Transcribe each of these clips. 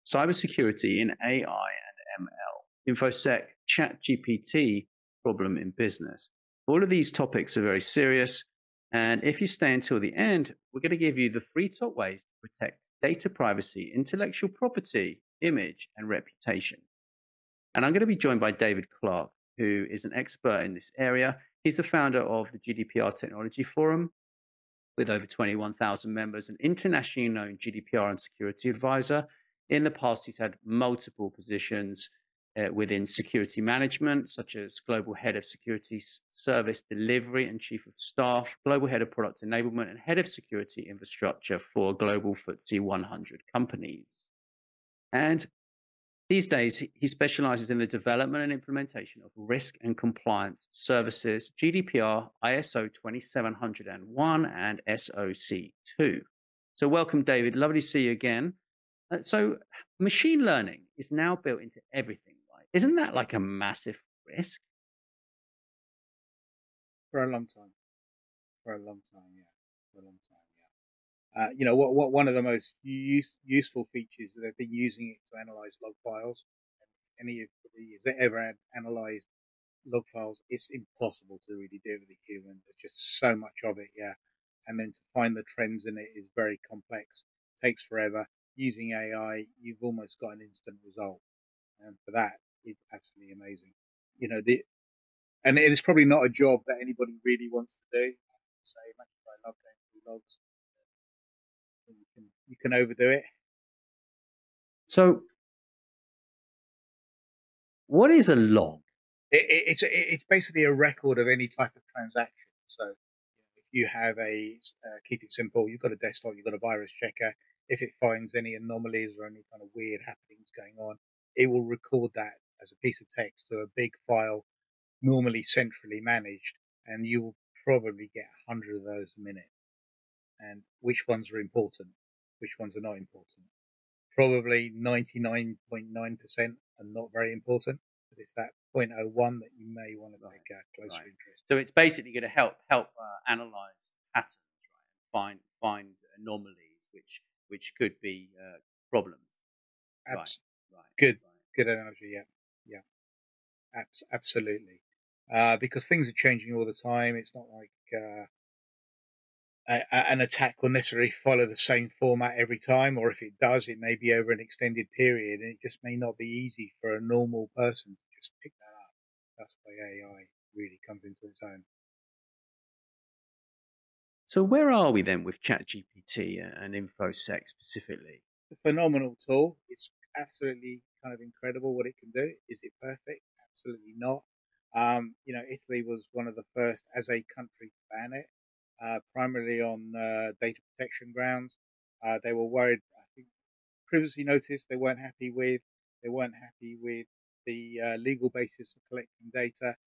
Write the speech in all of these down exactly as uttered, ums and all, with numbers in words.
cybersecurity in A I and M L, InfoSec, ChatGPT problem in business. All of these topics are very serious. And if you stay until the end, we're going to give you the three top ways to protect data privacy, intellectual property, image, and reputation. And I'm going to be joined by David Clark, who is an expert in this area. He's the founder of the G D P R Technology Forum with over twenty-one thousand members, an internationally known G D P R and security advisor. In the past, he's had multiple positions uh, within security management, such as global head of security service delivery and chief of staff, global head of product enablement, and head of security infrastructure for global F T S E one hundred companies. And these days, he specializes in the development and implementation of risk and compliance services, G D P R, I S O twenty-seven hundred one, and S O C two. So welcome, David. Lovely to see you again. Uh, so machine learning is now built into everything, right? Isn't that like a massive risk? For a long time. For a long time, yeah. For a long time, yeah. Uh, you know, what, what one of the most use, useful features that they've been using it to analyze log files. Any of the has ever had analyzed log files, it's impossible to really do it with a human. There's just so much of it, yeah. And then to find the trends in it is very complex, takes forever. Using A I, you've almost got an instant result, and for that, it's absolutely amazing. You know, the and it is probably not a job that anybody really wants to do. So much as I love going through logs, you can you can overdo it. So, what is a log? It, it, it's it's basically a record of any type of transaction. So, if you have a uh, keep it simple, you've got a desktop, you've got a virus checker. If it finds any anomalies or any kind of weird happenings going on, it will record that as a piece of text to a big file, normally centrally managed, and you will probably get a hundred of those a minute. And which ones are important, which ones are not important? Probably ninety-nine point nine percent are not very important, but it's that zero point zero one that you may want to Right. take a closer Right. interest. So it's basically going to help help uh, analyze patterns, right? Find find anomalies which which could be uh, problems. Abs- Right. Right. good, Right. good analogy. Yeah, yeah, Abs- absolutely. Uh, because things are changing all the time. It's not like uh, a, a, an attack will necessarily follow the same format every time, or if it does, it may be over an extended period, and it just may not be easy for a normal person to just pick that up. That's why A I really comes into its own. So where are we then with ChatGPT and InfoSec specifically? It's a phenomenal tool. It's absolutely kind of incredible what it can do. Is it perfect? Absolutely not. Um, you know, Italy was one of the first as a country to ban it, uh, primarily on uh, data protection grounds. Uh, they were worried. I think previously noticed they weren't happy with. They weren't happy with the uh, legal basis of collecting data,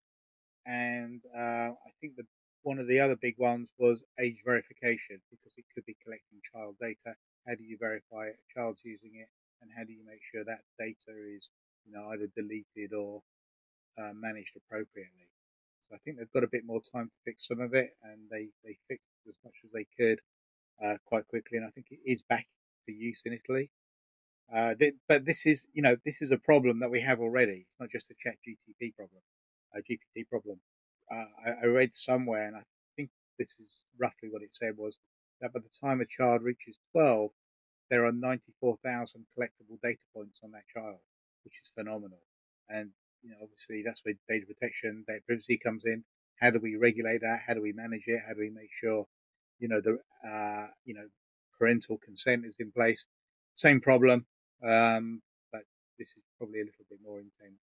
and uh, I think that one of the other big ones was age verification because it could be collecting child data. How do you verify a child's using it, and how do you make sure that data is, you know, either deleted or uh, managed appropriately? So I think they've got a bit more time to fix some of it, and they they fixed as much as they could uh, quite quickly, and I think it is back for use in Italy. Uh, th- but this is, you know, this is a problem that we have already. It's not just a Chat G P T problem, a G P T problem. Uh, I, I read somewhere, and I think this is roughly what it said was that by the time a child reaches twelve, there are ninety-four thousand collectible data points on that child, which is phenomenal. And you know, obviously, that's where data protection, data privacy comes in. How do we regulate that? How do we manage it? How do we make sure, you know, the uh, you know, parental consent is in place? Same problem, um, but this is probably a little bit more intense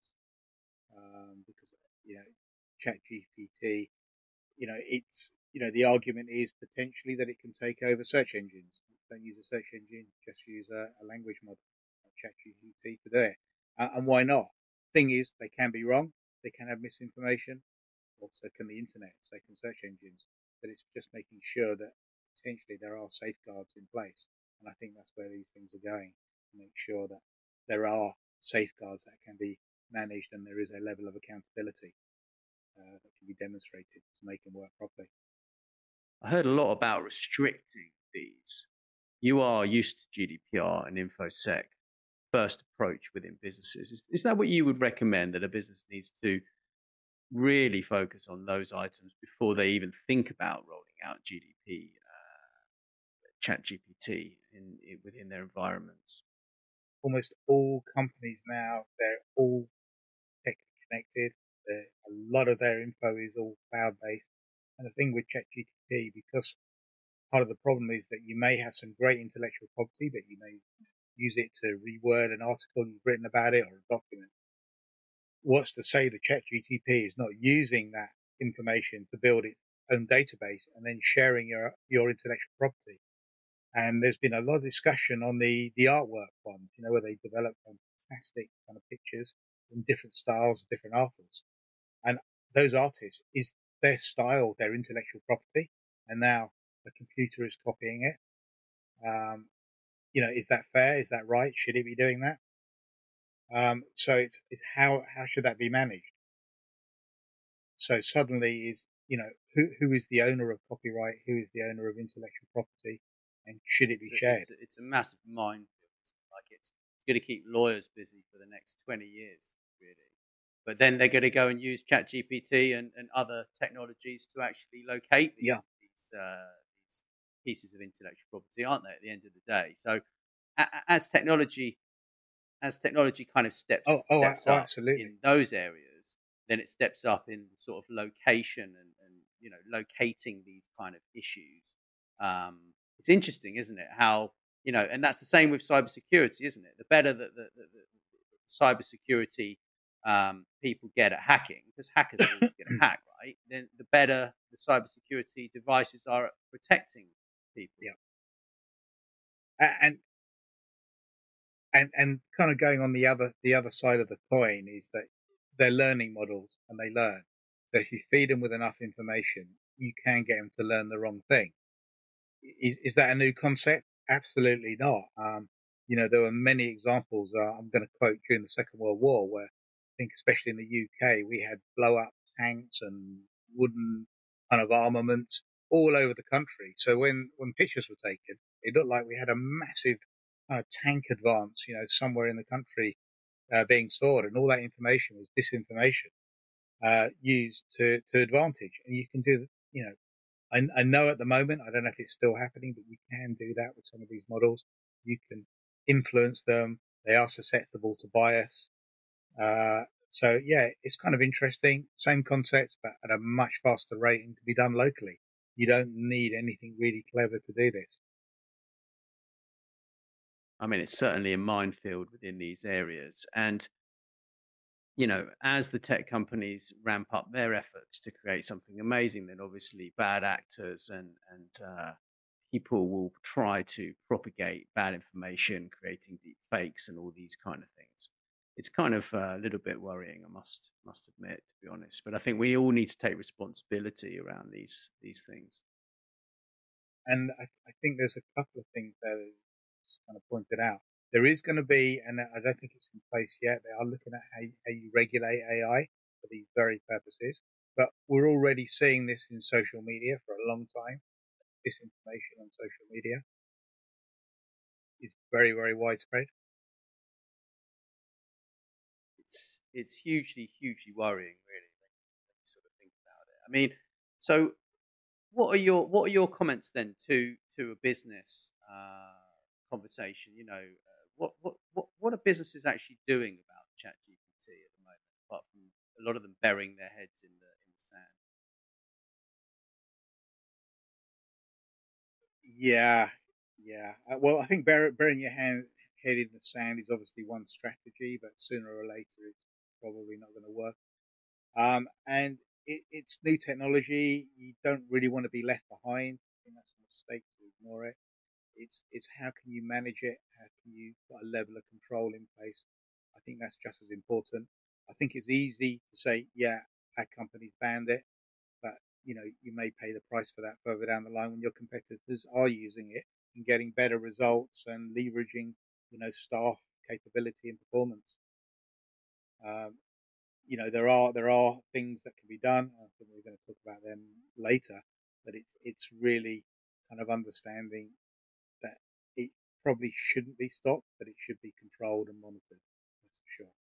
um, because you know, Chat G P T, you know, it's you know the argument is potentially that it can take over search engines. Don't use a search engine, just use a, a language model, like Chat G P T, to do it. Uh, and why not? Thing is, they can be wrong. They can have misinformation. Also, can the internet, so can search engines. But it's just making sure that potentially there are safeguards in place. And I think that's where these things are going, to make sure that there are safeguards that can be managed and there is a level of accountability uh, that can be demonstrated to make them work properly. I heard a lot about restricting these. You are used to G D P R and InfoSec. first approach within businesses. Is, is that what you would recommend, that a business needs to really focus on those items before they even think about rolling out G D P, uh, Chat G P T in, in within their environments? Almost all companies now, they're all tech connected. They're, a lot of their info is all cloud based. And the thing with ChatGPT, because part of the problem is that you may have some great intellectual property, but you may use it to reword an article you've written about it or a document. What's to say that ChatGPT is not using that information to build its own database and then sharing your your intellectual property? And there's been a lot of discussion on the the artwork one, you know, where they develop fantastic kind of pictures in different styles, different artists, and those artists, is their style their intellectual property, and now the computer is copying it. Um, you know, is that fair? Is that right? Should it be doing that? Um, so it's, it's how, how should that be managed? So suddenly is, you know, who, who is the owner of copyright? Who is the owner of intellectual property? And should it be It's a, shared? it's a, it's a massive minefield. Like it's, it's going to keep lawyers busy for the next twenty years, really. But then they're going to go and use ChatGPT and, and other technologies to actually locate these Yeah. these, uh, these pieces of intellectual property, aren't they? At the end of the day, so a- as technology as technology kind of steps Oh, oh, steps oh, up absolutely. in those areas, then it steps up in sort of location and, and you know locating these kind of issues. Um, it's interesting, isn't it? How you know, and that's the same with cybersecurity, isn't it? The better that the, the, the cybersecurity um, people get at hacking, because hackers are always going to hack, right? Then the better the cybersecurity devices are at protecting people. Yeah. And and and kind of going on the other the other side of the coin is that they're learning models and they learn. So if you feed them with enough information, you can get them to learn the wrong thing. Is is that a new concept? Absolutely not. Um, you know, there were many examples. Uh, I'm going to quote during the Second World War, where I think, especially in the U K, we had blow up tanks and wooden kind of armaments all over the country. So when when pictures were taken, it looked like we had a massive kind of tank advance, you know, somewhere in the country uh, being stored, and all that information was disinformation uh, used to to advantage. And you can do, you know, I, I know at the moment, I don't know if it's still happening, but you can do that with some of these models. You can influence them. They are susceptible to bias. Uh, so yeah, it's kind of interesting. Same concepts, but at a much faster rate and can be done locally. You don't need anything really clever to do this. I mean, it's certainly a minefield within these areas, and you know, as the tech companies ramp up their efforts to create something amazing, then obviously bad actors and and uh, people will try to propagate bad information, creating deep fakes and all these kind of things. It's kind of uh, a little bit worrying, I must must admit, to be honest. But I think we all need to take responsibility around these these things. And I, I think there's a couple of things that is kind of pointed out. There is going to be, and I don't think it's in place yet. They are looking at how, how you regulate A I for these very purposes. But we're already seeing this in social media for a long time. Disinformation on social media is very, very widespread. It's it's hugely hugely worrying, really, when you sort of think about it. I mean, so what are your what are your comments then to to a business uh, conversation? You know, uh, what what what what are businesses actually doing about ChatGPT at the moment, apart from a lot of them burying their heads in the in the sand? Yeah, yeah. Uh, well, I think bury, burying your hand, head in the sand is obviously one strategy, but sooner or later it's probably not going to work. Um, and it, it's new technology. You don't really want to be left behind. I think that's a mistake to ignore it. It's it's how can you manage it? How can you put a level of control in place? I think that's just as important. I think it's easy to say, yeah, our company's banned it, but you know you may pay the price for that further down the line when your competitors are using it and getting better results and leveraging, you know, staff capability and performance. Um, you know, there are there are things that can be done. I think we're going to talk about them later, but it's it's really kind of understanding that it, probably shouldn't be stopped, but it should be controlled and monitored. That's for sure.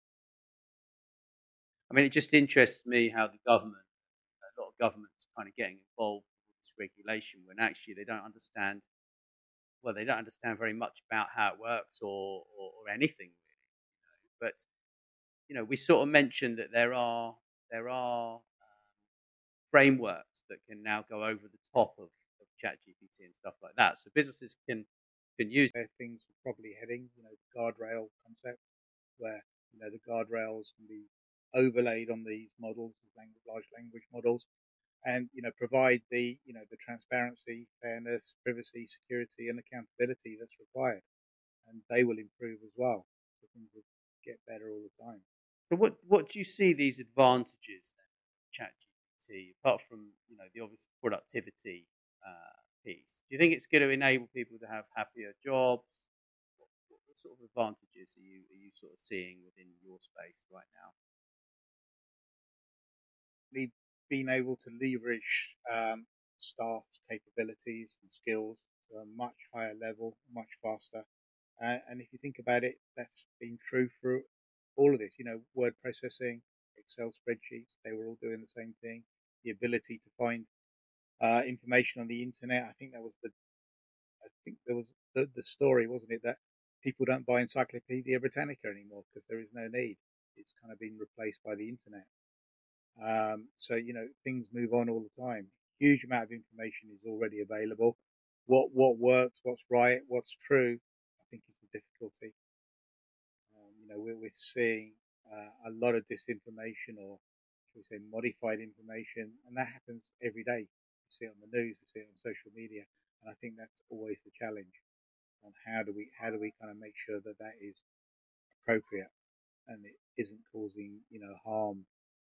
I mean, it just interests me how the government, a lot of governments, are kind of getting involved with this regulation when actually they don't understand. Well, they don't understand very much about how it works or or, or anything really. But you know, we sort of mentioned that there are there are um, frameworks that can now go over the top of, of ChatGPT and stuff like that, so businesses can can use. Where things are probably heading, you know, the guardrail concept, where you know the guardrails can be overlaid on these models, language, large language models, and you know provide the you know the transparency, fairness, privacy, security, and accountability that's required, and they will improve as well. So things will get better all the time. So what what do you see these advantages then of ChatGPT apart from you know the obvious productivity uh, piece? Do you think it's going to enable people to have happier jobs? What, what, what sort of advantages are you are you sort of seeing within your space right now? Being able to leverage um, staff's capabilities and skills to a much higher level, much faster. Uh, and if you think about it, that's been true for all of this. You know, word processing, Excel spreadsheets, they were all doing the same thing. The ability to find uh, information on the internet. I think that was the, I think there was the, the story, wasn't it, that people don't buy Encyclopedia Britannica anymore because there is no need. It's kind of been replaced by the internet. Um, so, you know, things move on all the time. Huge amount of information is already available. What what works, what's right, what's true, I think is the difficulty. Um, you know, we're, we're seeing uh, a lot of disinformation or, shall we say, modified information, and that happens every day. We see it on the news, we see it on social media, and I think that's always the challenge on how do we how do we kind of make sure that that is appropriate and it isn't causing you know harm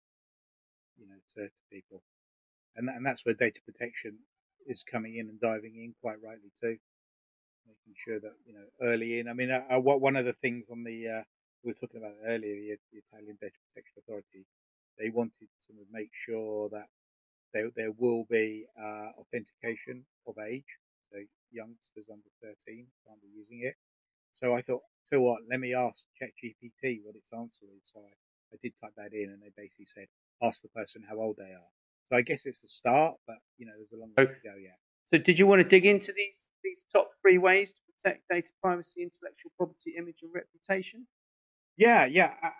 you know to, to people. And that, and that's where data protection is coming in and diving in quite rightly too, making sure that you know early in. I mean, uh, uh, what one of the things on the uh, we were talking about earlier, the, the Italian Data Protection Authority, they wanted to make sure that there there will be uh, authentication of age, so youngsters under thirteen can't be using it. So I thought, so what? Let me ask ChatGPT what its answer is. So I, I did type that in, and they basically said, ask the person how old they are. So I guess it's a start, but you know, there's a long way So, to go yet. so did you want to dig into these these top three ways to protect data privacy, intellectual property, image, and reputation? Yeah, yeah, I, I,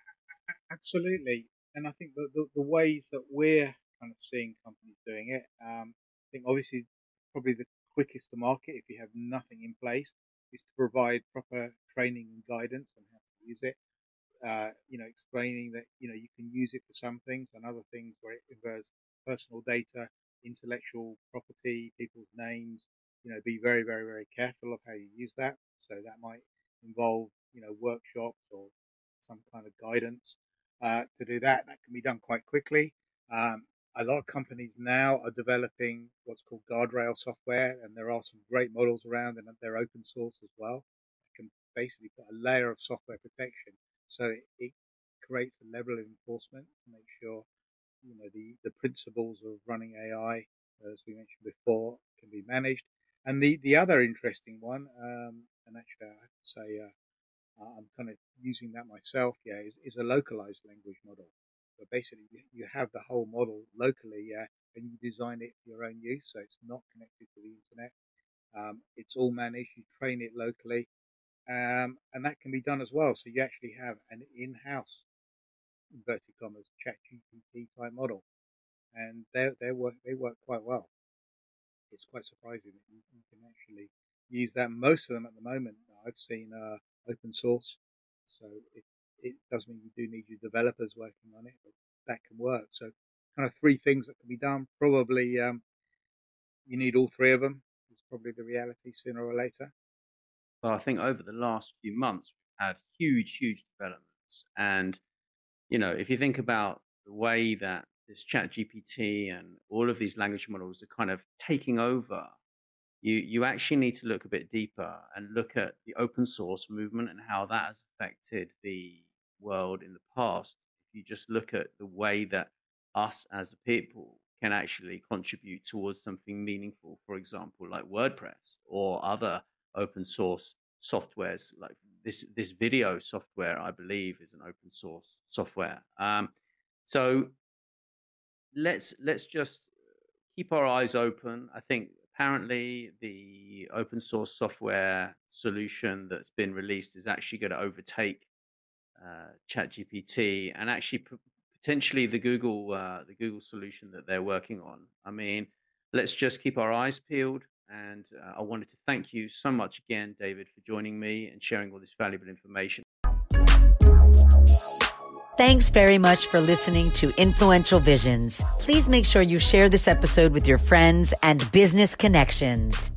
I, absolutely. And I think the, the, the ways that we're kind of seeing companies doing it, um, I think obviously probably the quickest to market if you have nothing in place is to provide proper training and guidance on how to use it. Uh, you know, explaining that you know you can use it for some things and other things where it involves personal data, intellectual property, people's names. You know, be very, very, very careful of how you use that. So that might involve you know workshops or some kind of guidance uh, to do that. That can be done quite quickly. Um, a lot of companies now are developing what's called guardrail software, and there are some great models around, and they're open source as well. That can basically put a layer of software protection so it, it creates a level of enforcement to make sure you know the, the principles of running A I, as we mentioned before, can be managed. And the, the other interesting one, um, and actually I have to say uh, I'm kind of using that myself, yeah, is, is a localized language model. So basically you, you have the whole model locally, yeah, and you design it for your own use, so it's not connected to the internet. Um, it's all managed, you train it locally, um, and that can be done as well. So you actually have an in-house inverted commas ChatGPT type model, and they they work they work quite well. It's quite surprising that you, you can actually use that. Most of them at the moment I've seen are open source, so it it does mean you do need your developers working on it, but that can work. So kind of three things that can be done. Probably um, you need all three of them. It's probably the reality sooner or later. Well, I think over the last few months we've had huge, huge developments, and you know, if you think about the way that this Chat G P T and all of these language models are kind of taking over, you you actually need to look a bit deeper and look at the open source movement and how that has affected the world in the past. If you just look at the way that us as a people can actually contribute towards something meaningful, for example, like WordPress or other open source softwares. Like this, this video software, I believe, is an open source software. Um, so let's let's just keep our eyes open. I think apparently the open source software solution that's been released is actually going to overtake uh, ChatGPT, and actually p- potentially the Google uh, the Google solution that they're working on. I mean, let's just keep our eyes peeled. And uh, I wanted to thank you so much again, David, for joining me and sharing all this valuable information. Thanks very much for listening to Influential Visions. Please make sure you share this episode with your friends and business connections.